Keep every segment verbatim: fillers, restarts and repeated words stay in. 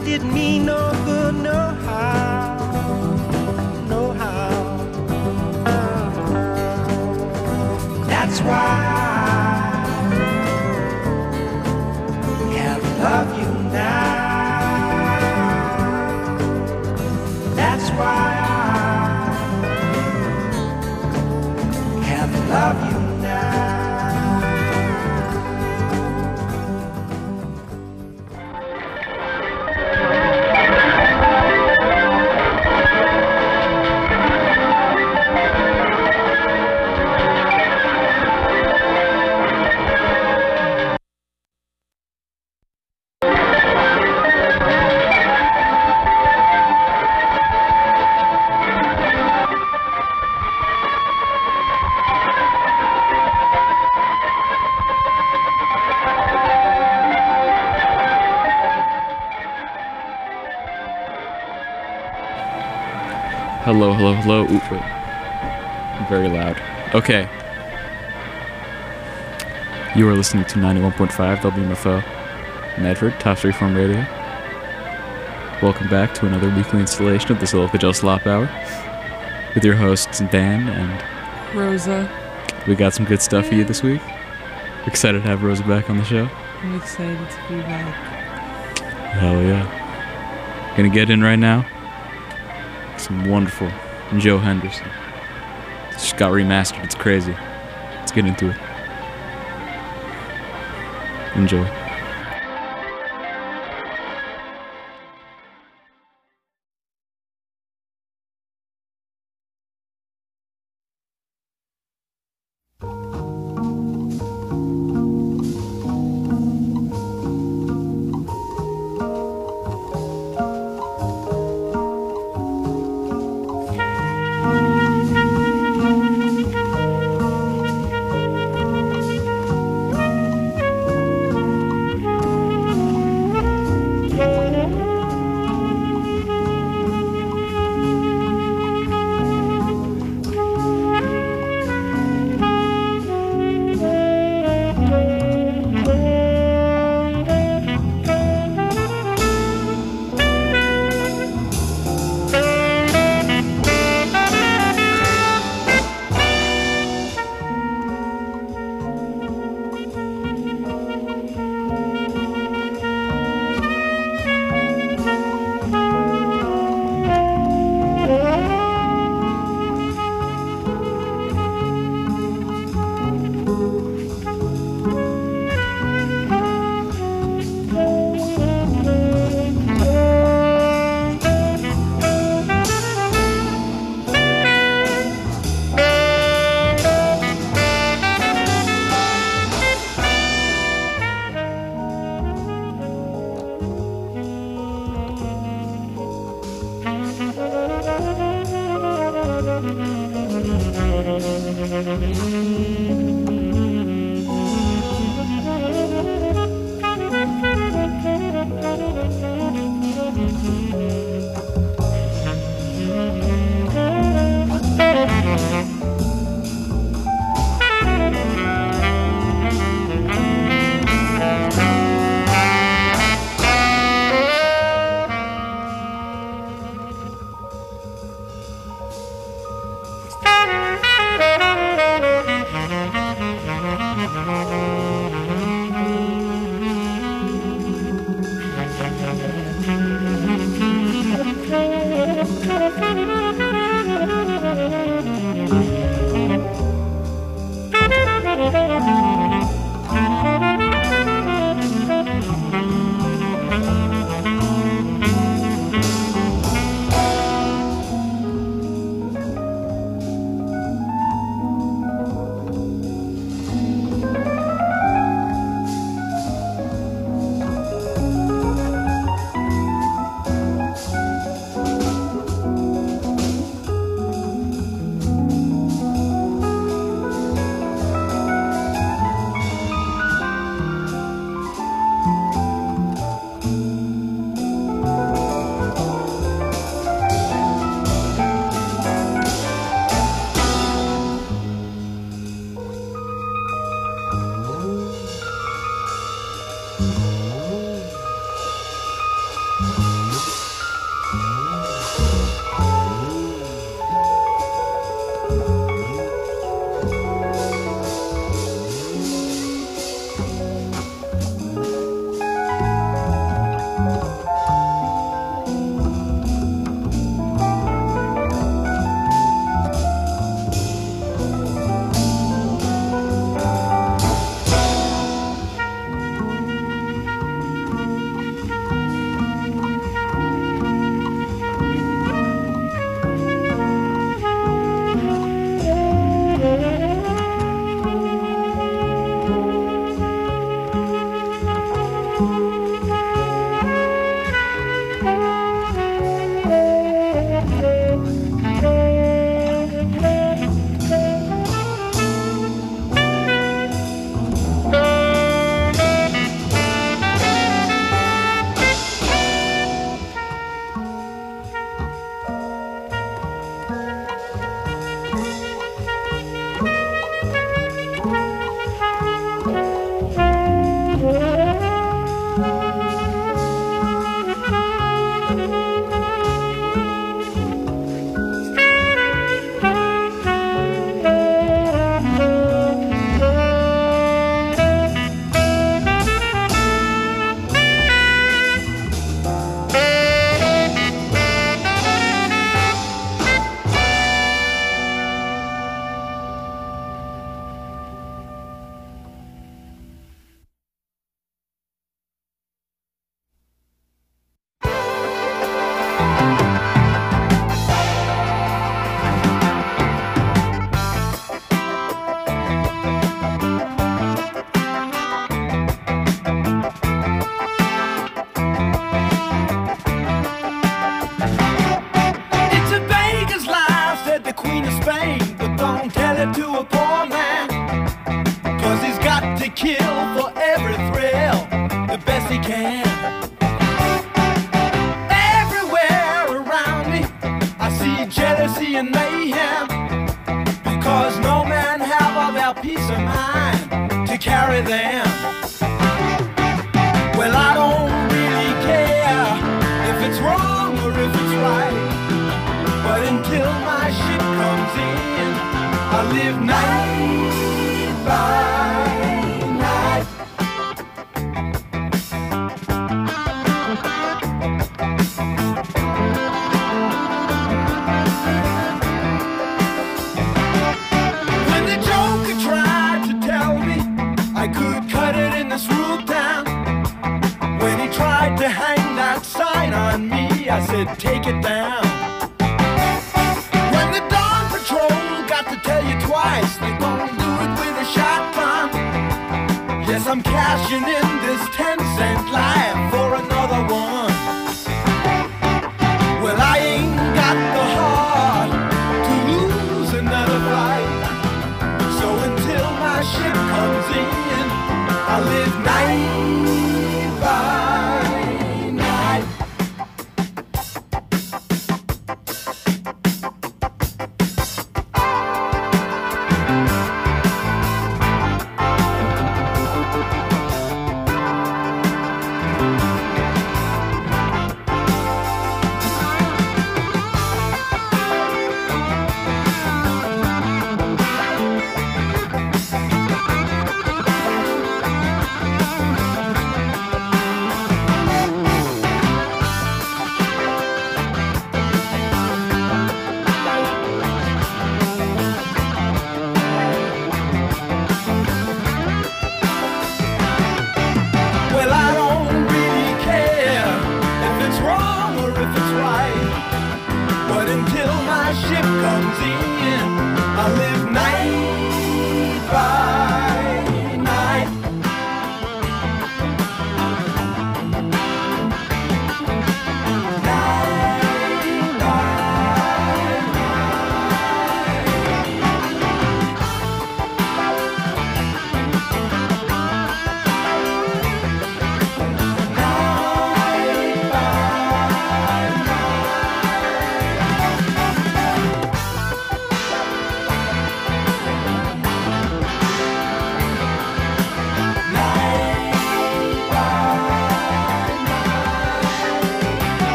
didn't mean no good, no how, no how. That's why I can't love you now. That's why I can't love you now. Hello, hello, hello. Ooh, wait. I'm very loud. Okay. You are listening to ninety-one point five W M F O Medford, Top Street Farm Radio. Welcome back to another weekly installation of the Silica Gel Slop Hour with your hosts Dan and Rosa. We got some good stuff for you this week. Excited to have Rosa back on the show. I'm excited to be back. Hell yeah. Gonna get in right now. Some wonderful Joe Henderson. It's just got remastered. It's crazy. Let's get into it. Enjoy. Thank you. live night by night. When the Joker tried to tell me I could cut it in this rude town, when he tried to hang that sign on me, I said, take it down. When the Dawn Patrol got to tell you twice, they gon' do it with a shotgun. Yes, I'm cashing in this ten cent life for another one. Well, I ain't got the heart to lose another fight. So until my ship comes in, I live night by night.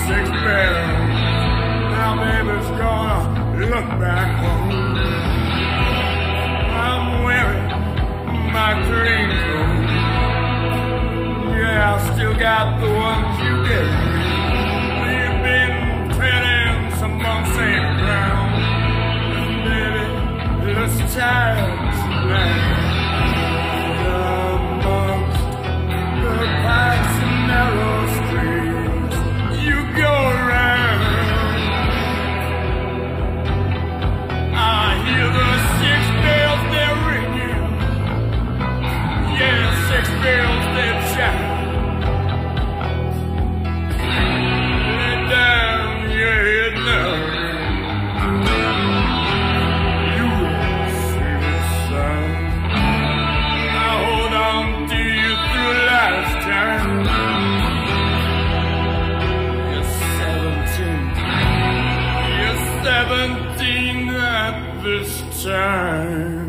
six bells. Now baby's gonna look back home. I'm wearing my green clothes. Yeah, I still got the ones you gave me. We've been treading some unsafe ground. And baby, this time's now. Amongst the pipes and narrow streets you go around, I hear the six bells they're ringing. Yeah, six bells they're chiming. Lay down your head now. You will see the sun. I hold on to you through lifetime. You're seventeen. You're seventeen at this time.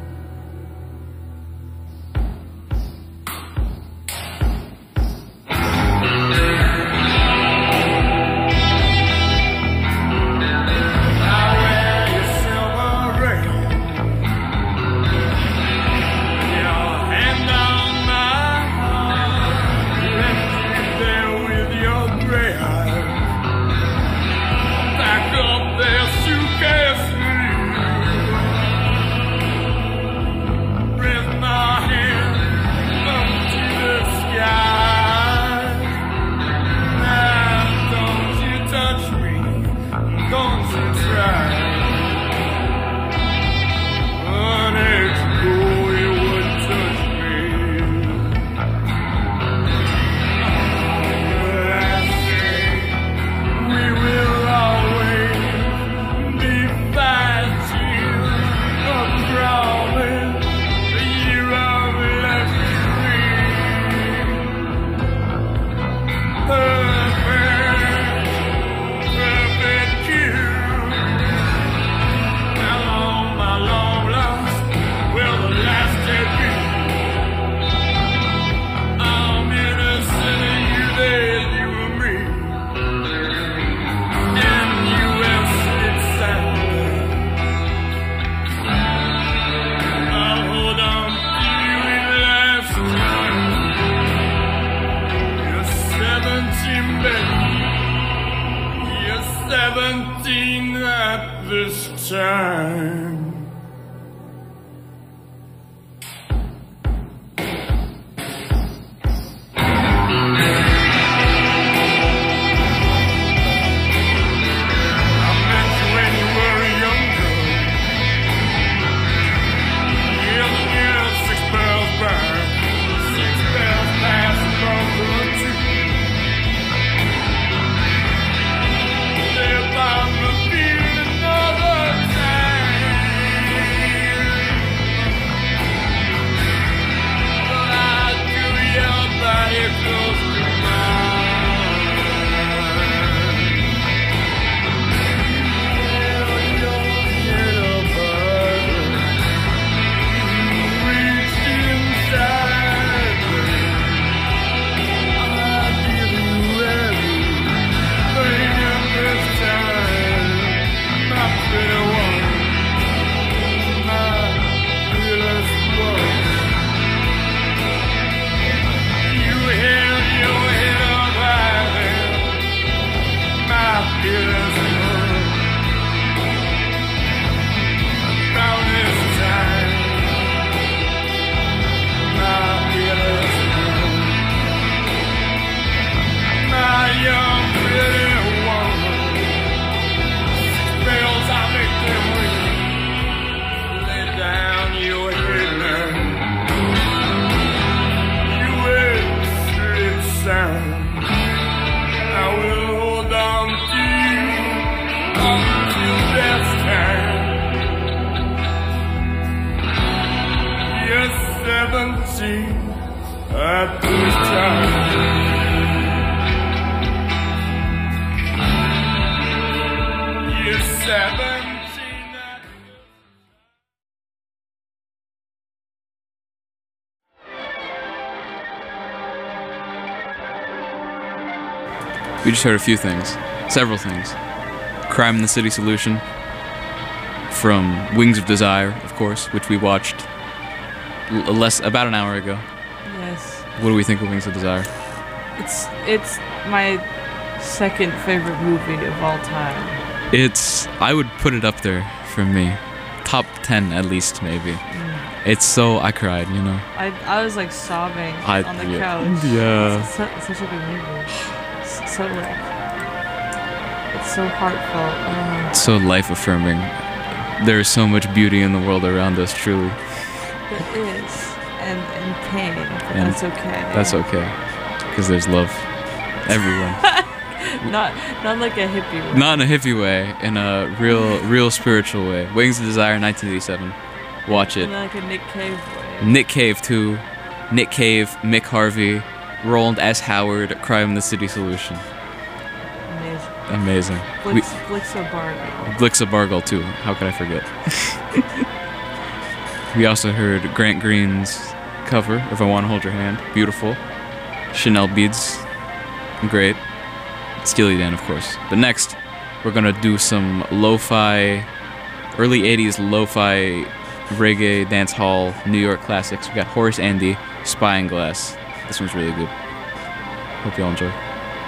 Seventeen at this time. Seventeen at this time. You're seventeen at We just heard a few things, several things. Crime in the City Solution from Wings of Desire, of course, which we watched l- less about an hour ago. Yes. What do we think of Wings of Desire? It's it's my second favorite movie of all time. It's, I would put it up there for me. Top ten at least, maybe. Mm. It's so, I cried, you know. I I was like sobbing I- on the yeah. couch. Yeah. It's, su- it's such a good movie. It's so like, it's so heartfelt. Oh. So life-affirming. There is so much beauty in the world around us, truly. There is, and and pain, but And that's okay. That's okay, because there's love everywhere. Not not like a hippie one. Not in a hippie way, in a real, real spiritual way. Wings of Desire, nineteen eighty-seven. Watch it. In like a Nick Cave way. Nick Cave too. Nick Cave, Mick Harvey, Roland S. Howard, Crime in the City Solution. Amazing. Amazing. We, Blix, Blixo Bargo. Blixa Bargle too. How could I forget? We also heard Grant Green's cover of I Wanna Hold Your Hand. Beautiful. Chanel Beads. Great. Steely Dan, of course. But next, we're gonna do some lo-fi, early eighties lo-fi reggae dance hall New York classics. We got Horace Andy, Spying Glass. This one's really good. Hope y'all enjoy.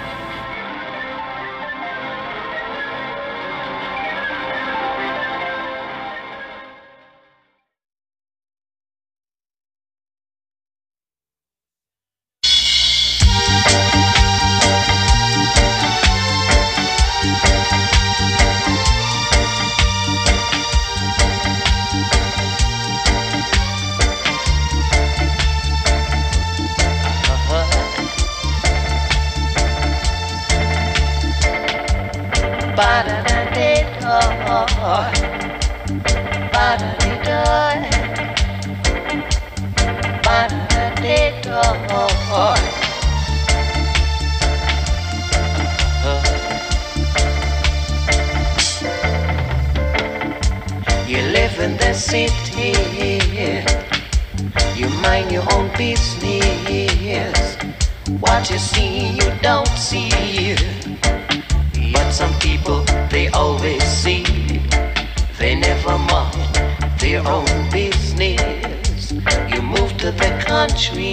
You live in the city, you mind your own business. What you see, you don't see. But some people, they always see. They never mind their own business. You move to the country,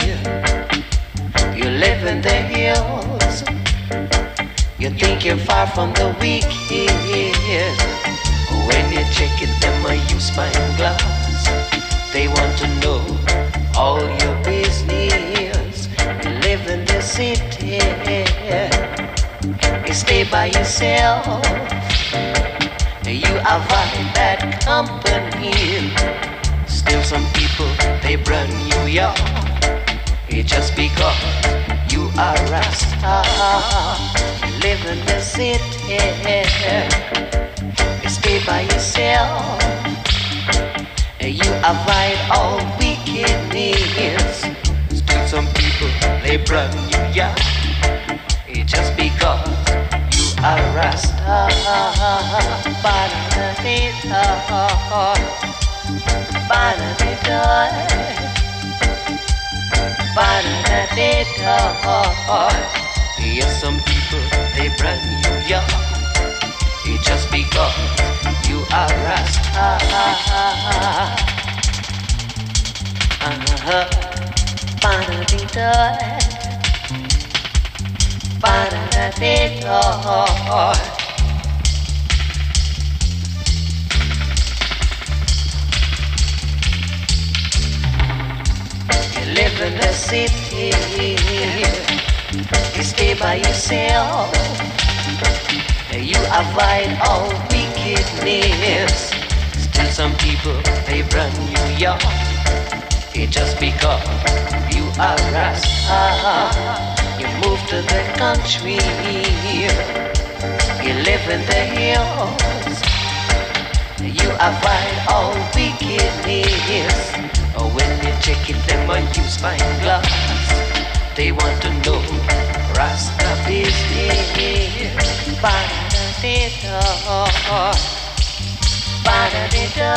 you live in the hills. You think you're far from the wicked. When you check it, them a use spyglass. They want to know all your business. You live in the city, you stay by yourself. You avoid bad company. Still some people, they brand you up. It's just because you are Rasta. You live in the city, you stay by yourself. You avoid all wickedness. Still some people, they brand you up. It's just because you are Rasta. Ba-da-da-dee-da, ba-da-dee-da, ba-da-da-dee-da. Yes, some people, they brand you up. It's just because you are Rasta. Uh-huh. Ba-da-dee-da, ba-da-da-dee-da. You live in the city, you stay by yourself. You avoid all wickedness. Still some people, they run you young. It's just because you are Rasta. You move to the country, you live in the hills. You avoid all wickedness. Oh, when you check it, them on you spyglass. They want to know Rasta business. Ba-da-da-dee-da, ba-da-dee-da,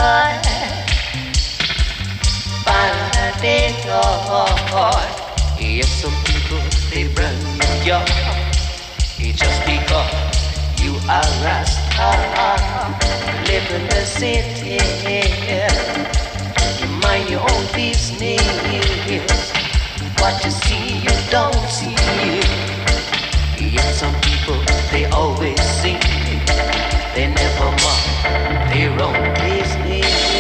ba-da-dee-da. Yes, some people, they brand you up. a Rasta, live in the city. You mind your own business. What you see, you don't see. Yet some people, they always see. They never mind their own business.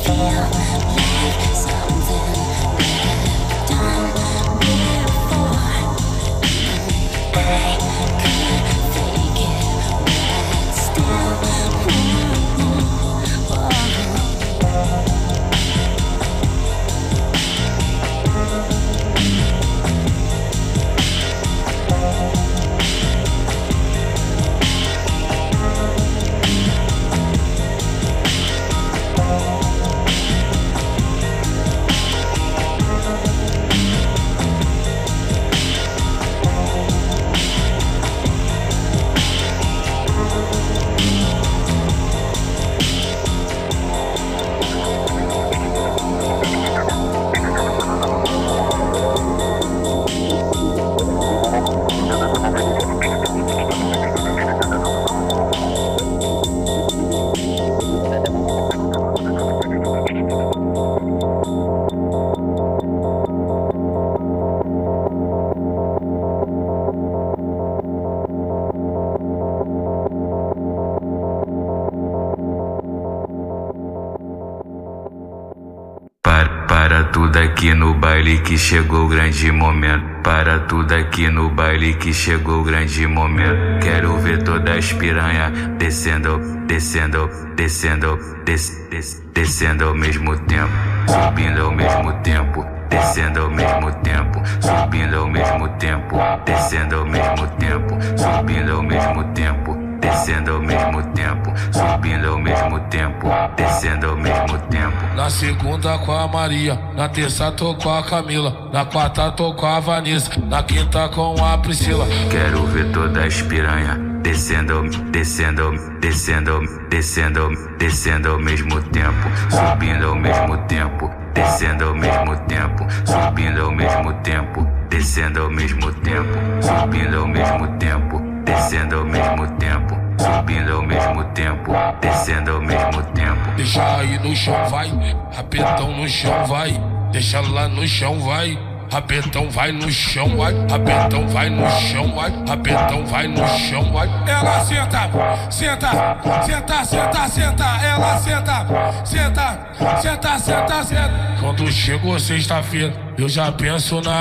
Para tudo aqui no baile que chegou o grande momento. Para tudo aqui no baile que chegou o grande momento. Quero ver todas as piranha descendo, descendo, descendo, des, des, descendo ao mesmo tempo, subindo ao mesmo tempo, descendo ao mesmo tempo, subindo ao mesmo tempo, descendo ao mesmo tempo, subindo ao mesmo tempo, descendo ao mesmo tempo, subindo ao mesmo tempo, descendo ao mesmo tempo. Na segunda com a Maria, na terça tô com a Camila, na quarta tô com a Vanessa, na quinta com a Priscila. Quero ver todas as piranha descendo, descendo, descendo, descendo, descendo ao mesmo tempo, subindo ao mesmo tempo, descendo ao mesmo tempo, subindo ao mesmo tempo, descendo ao mesmo tempo, subindo ao mesmo tempo, descendo ao mesmo tempo, subindo ao mesmo tempo, descendo ao mesmo tempo. Deixa aí no chão, vai, rapetão no chão, vai. Deixa lá no chão, vai. Rapetão vai no chão, vai. Rapetão vai no chão, vai. Rapetão vai no chão, vai. Ela senta, senta, senta, senta, senta. Ela senta, senta, senta, senta, senta. Quando chegou sexta-feira, eu já penso na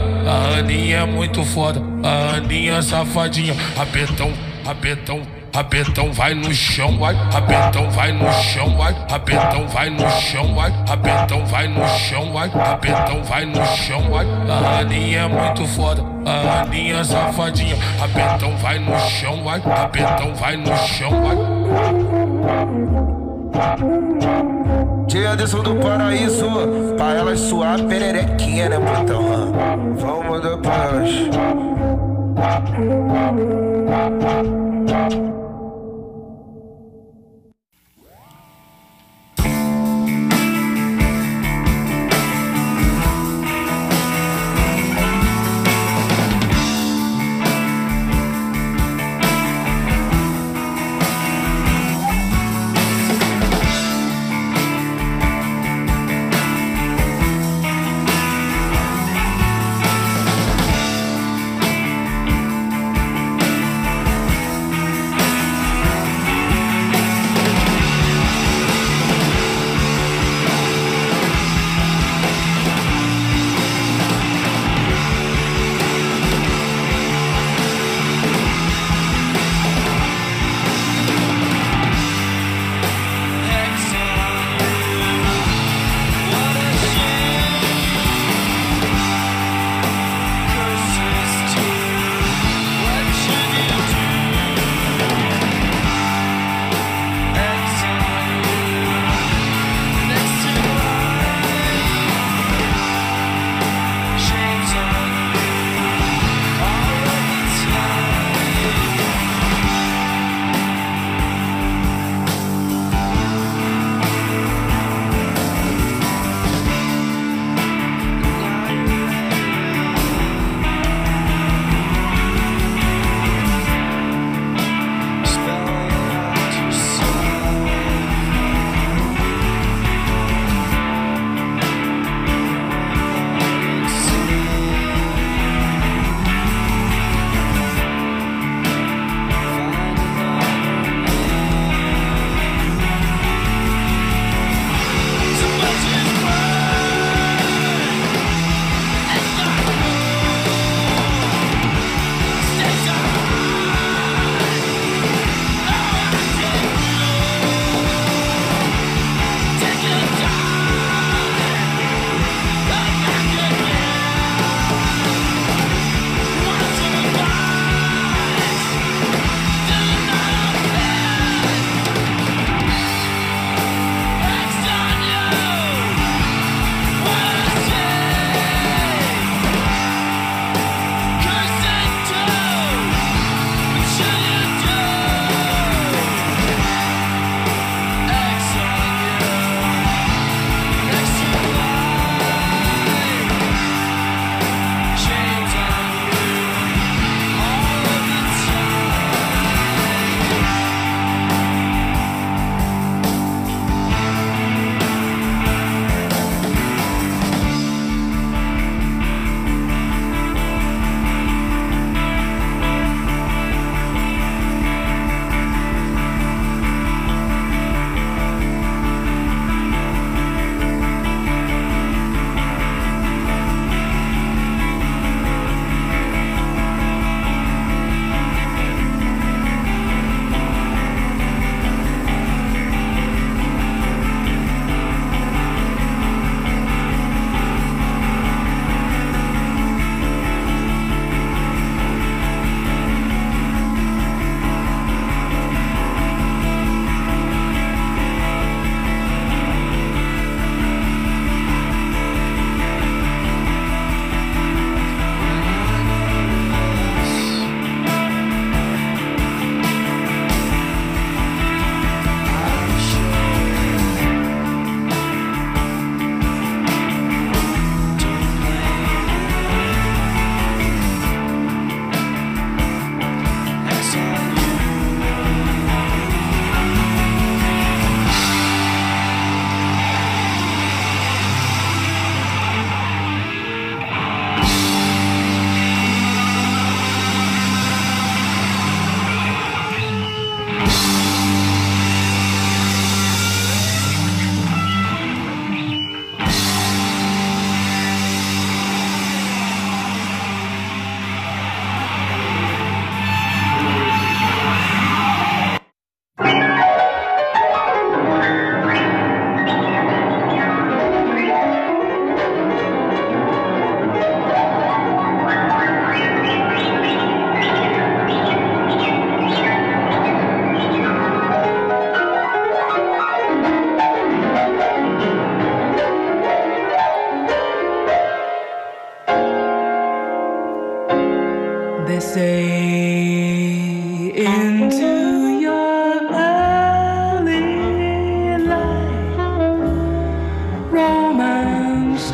a Aninha é muito foda, a Aninha safadinha. Rapetão, rapetão, rapetão vai no chão, vai. Rapetão vai no chão, vai. Rapetão vai no chão, vai. Rapetão vai no chão, vai. Rapetão vai no chão, vai. A Aninha é muito foda, a Aninha safadinha. Rapetão vai no chão, vai. Rapetão vai no chão, vai. Tia Anderson do Paraíso, pra elas suar pererequinha, né, botão? Vamos mandar pra elas.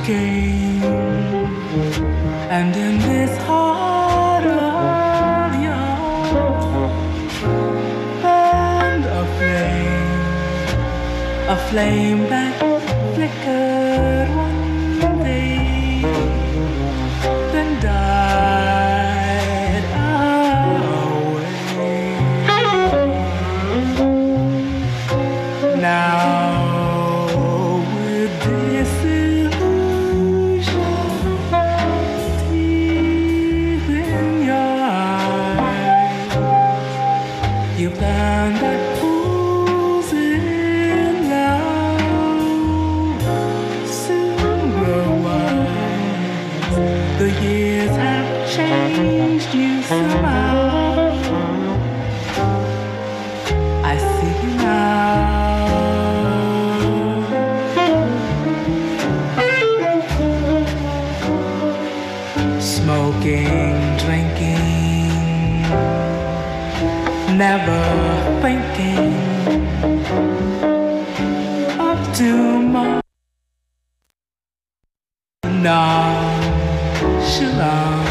smoking, and in this heart of yours, and a flame, a flame that flickered one day, then died away. Now never thinking of tomorrow. Nonchalant,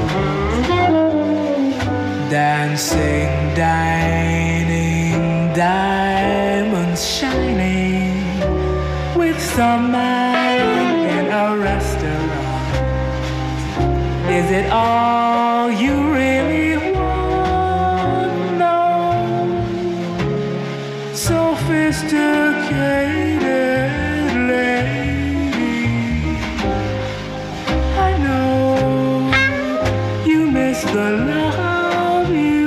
dancing, dining, diamonds shining with some man in a restaurant. Is it all you really want? Sophisticated lady, I know you miss the love you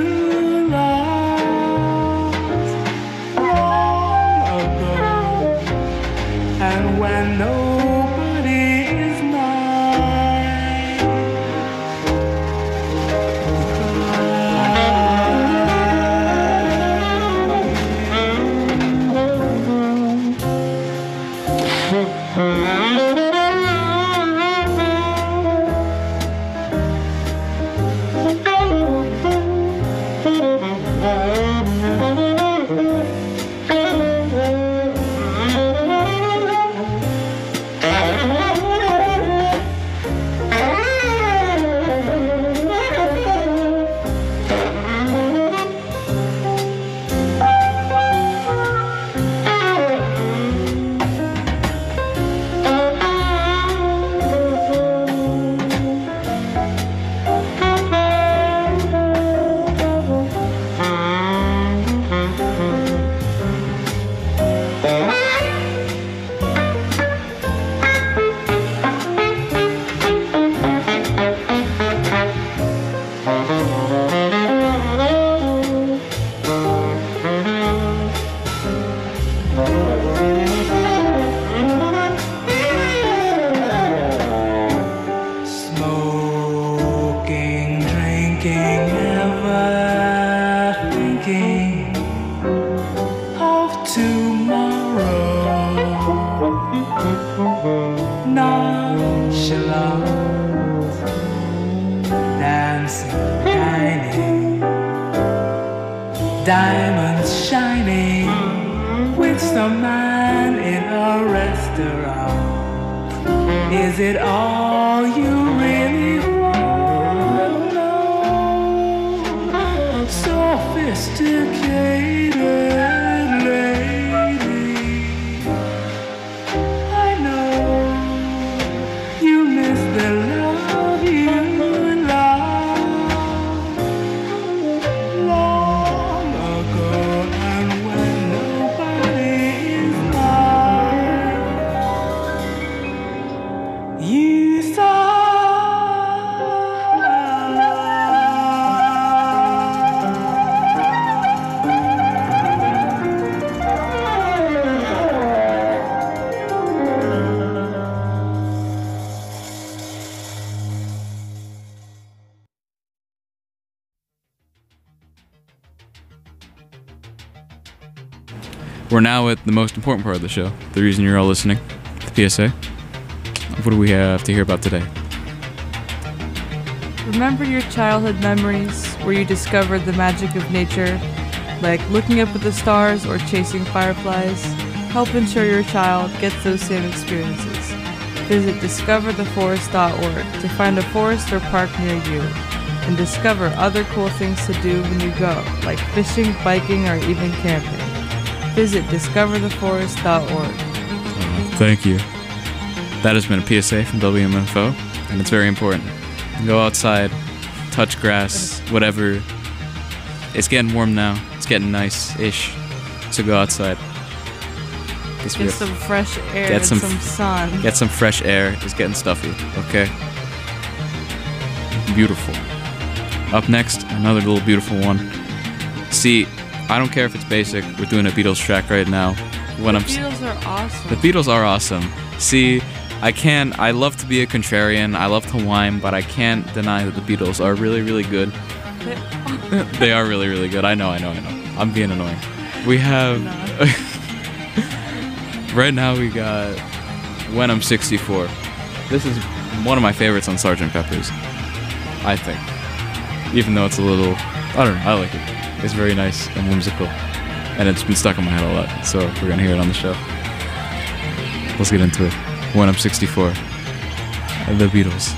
lost long ago, and when nobody is mine, diamonds shining with some man in a restaurant. Is it all you really want? No, sophisticated lady, I know you miss the love you We're now at the most important part of the show, the reason you're all listening, the P S A. What do we have to hear about today? Remember your childhood memories where you discovered the magic of nature, like looking up at the stars or chasing fireflies. Help ensure your child gets those same experiences. Visit discover the forest dot org to find a forest or park near you, and discover other cool things to do when you go, like fishing, biking, or even camping. Visit discover the forest dot org. Thank you. That has been a P S A from W M Info, and it's very important. Go outside, touch grass, whatever. It's getting warm now. It's getting nice-ish. So go outside. Get some fresh air get and some, some sun. Get some fresh air. It's getting stuffy, okay? Beautiful. Up next, another little beautiful one. See, I don't care if it's basic. We're doing a Beatles track right now. When the I'm Beatles are awesome. The Beatles are awesome. See, I can't. I love to be a contrarian. I love to whine, but I can't deny that the Beatles are really, really good. They are really, really good. I know, I know, I know. I'm being annoying. We have... right now we got When I'm sixty-four. This is one of my favorites on Sergeant Pepper's, I think. Even though it's a little... I don't know, I like it. It's very nice and whimsical. And it's been stuck in my head a lot, so we're gonna hear it on the show. Let's get into it. When I'm sixty-four. The Beatles.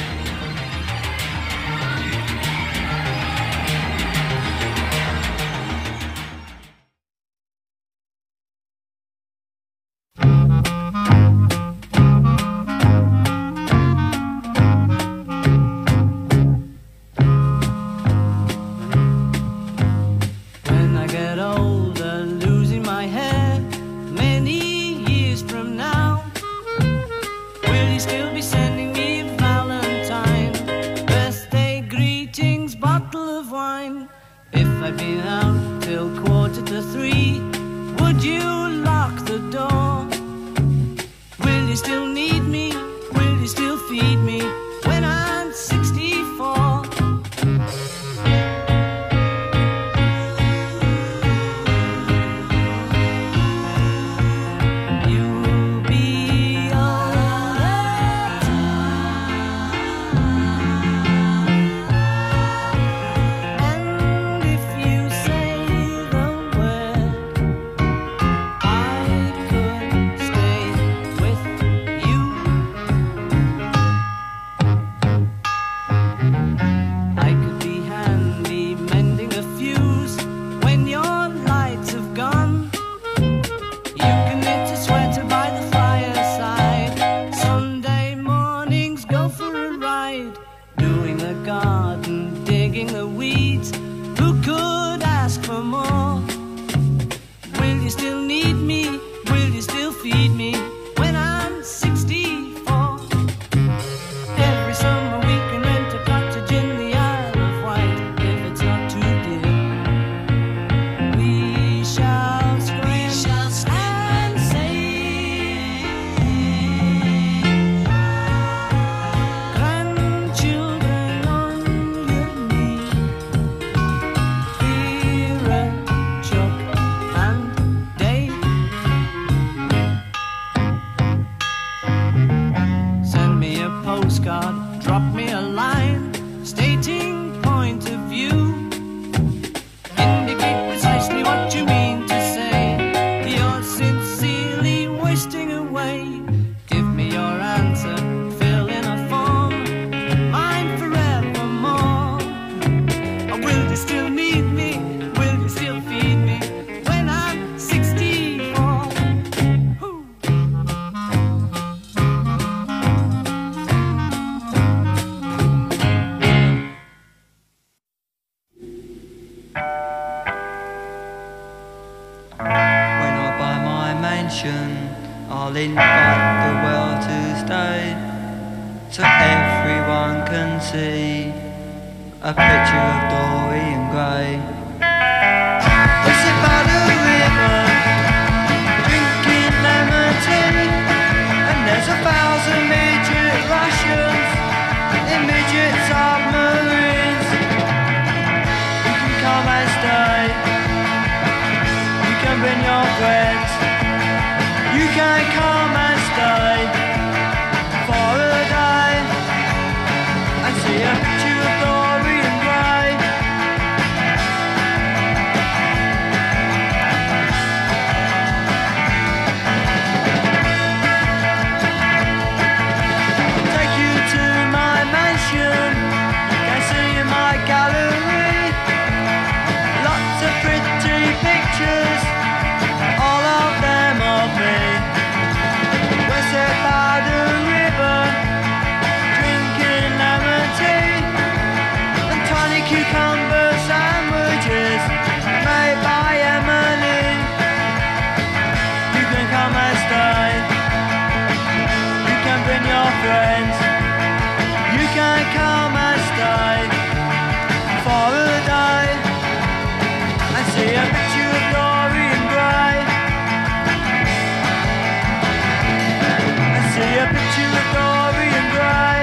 I'll invite the world to stay, so everyone can see a picture of Dorian Gray. We sit by the river, drinking lemon tea, and there's a thousand midget Russians in midget submarines. You can come and stay, you can bring your friends. You can come and stay for a day and see a picture of Dorian Gray. friends. You can come and stay for a day and see a picture of Dorian Gray. And see a picture of Dorian Gray.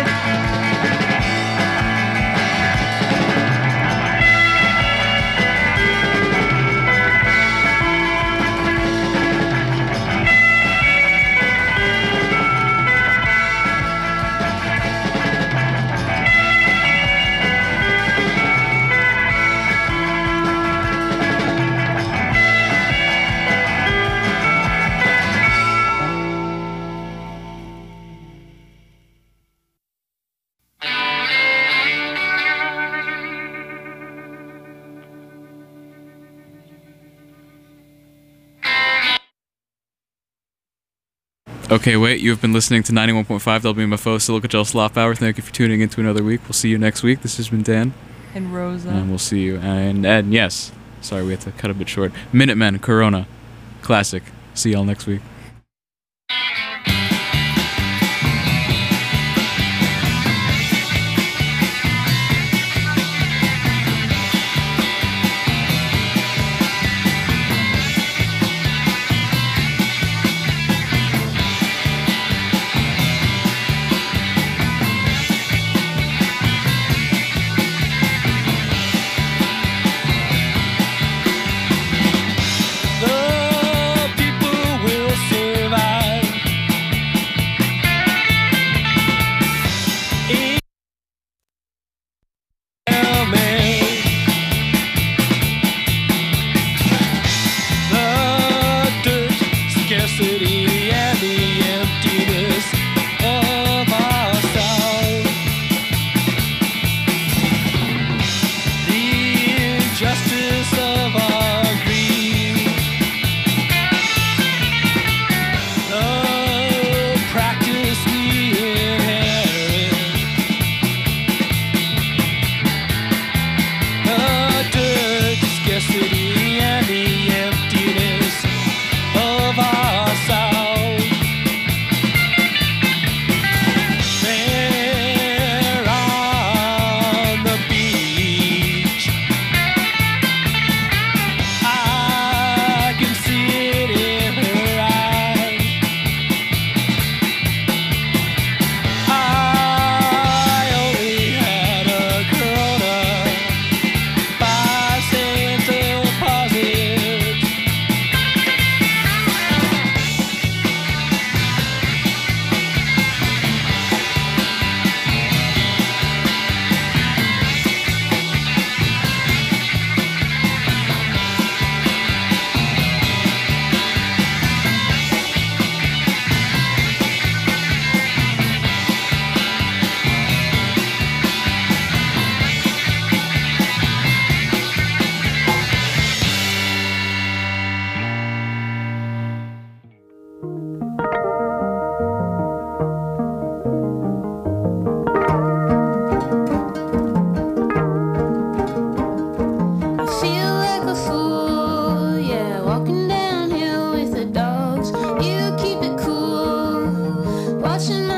Okay, wait, you have been listening to ninety-one point five W M F O Silica Gel Slop Hour. Thank you for tuning in to another week. We'll see you next week. This has been Dan. And Rosa. And we'll see you. And, and yes, sorry, we have to cut a bit short. Minutemen, Corona. Classic. See y'all next week. The people will survive. Tell me the dirt, scarcity, and the emptiness of our soul. The injustice of our greed. The practice we inherit. The dirt, scarcity, and the emptiness of our soul. There on the beach, I can see it in her eyes. I only had a Corona, five cent deposit. I feel like a fool, yeah, walking downhill with the dogs. You keep it cool, watching